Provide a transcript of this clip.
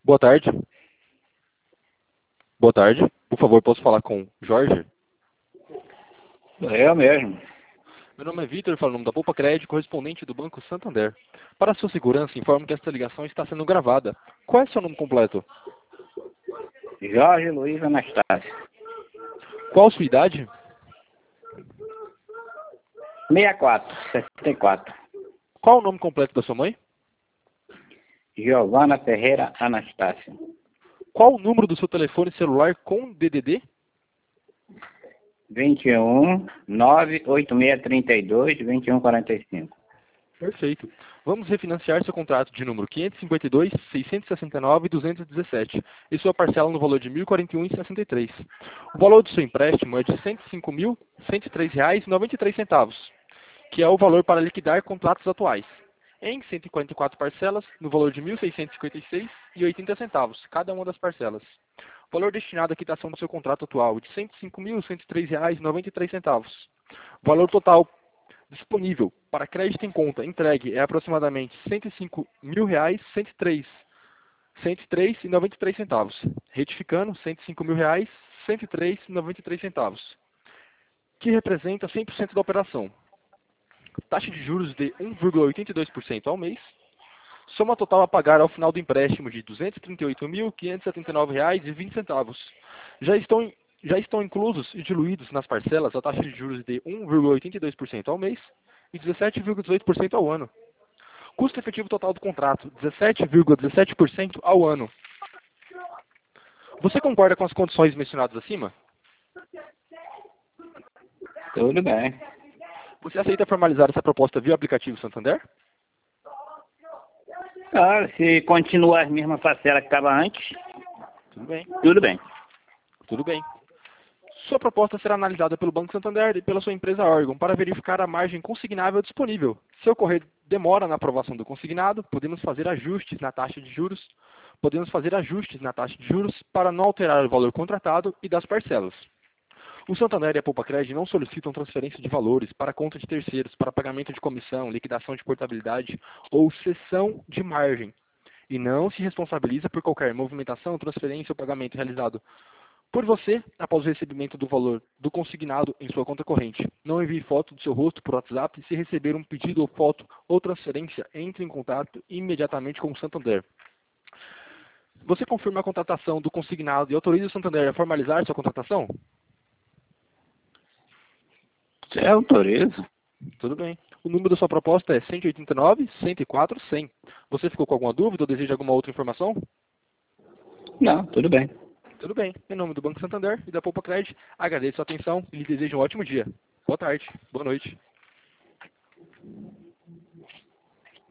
Boa tarde. Boa tarde. Por favor, posso falar com Jorge? Eu mesmo. Meu nome é Vitor, falo em nome da Poupa Crédito, correspondente do Banco Santander. Para sua segurança, informo que esta ligação está sendo gravada. Qual é seu nome completo? Jorge Luiz Anastácio. Qual a sua idade? 64. Qual o nome completo da sua mãe? Giovana Ferreira Anastácio. Qual o número do seu telefone celular com DDD? 21 98632 2145. Perfeito. Vamos refinanciar seu contrato de número 552, 669 e 217 e sua parcela no valor de R$ 1.041,63. O valor do seu empréstimo é de R$ 105.103,93, que é o valor para liquidar contratos atuais, em 144 parcelas, no valor de R$ 1.656,80, cada uma das parcelas. O valor destinado à quitação do seu contrato atual é de R$ 105.103,93. O valor total disponível para crédito em conta entregue é aproximadamente R$ 105.000, 103,93. Retificando, R$ 105.000, 103,93, que representa 100% da operação. Taxa de juros de 1,82% ao mês. Soma total a pagar ao final do empréstimo de R$ 238.579,20. Já estão inclusos e diluídos nas parcelas a taxa de juros de 1,82% ao mês e 17,18% ao ano. Custo efetivo total do contrato, 17,17% ao ano. Você concorda com as condições mencionadas acima? Tudo bem. Você aceita formalizar essa proposta via aplicativo Santander? Claro, se continuar as mesmas parcelas que estava antes, Tudo bem. tudo bem. Tudo bem. Sua proposta será analisada pelo Banco Santander e pela sua empresa órgão para verificar a margem consignável disponível. Se ocorrer demora na aprovação do consignado, podemos fazer ajustes na taxa de juros. Para não alterar o valor contratado e das parcelas. O Santander e a Poupa Crédito não solicitam transferência de valores para conta de terceiros, para pagamento de comissão, liquidação de portabilidade ou cessão de margem. E não se responsabiliza por qualquer movimentação, transferência ou pagamento realizado por você após o recebimento do valor do consignado em sua conta corrente. Não envie foto do seu rosto por WhatsApp e se receber um pedido ou foto ou transferência, entre em contato imediatamente com o Santander. Você confirma a contratação do consignado e autoriza o Santander a formalizar sua contratação? Você autoriza? Tudo bem. O número da sua proposta é 189 104 100. Você ficou com alguma dúvida ou deseja alguma outra informação? Não, tudo bem. Tudo bem. Em nome do Banco Santander e da Poupa Crédito, agradeço a atenção e lhe desejo um ótimo dia. Boa tarde. Boa noite.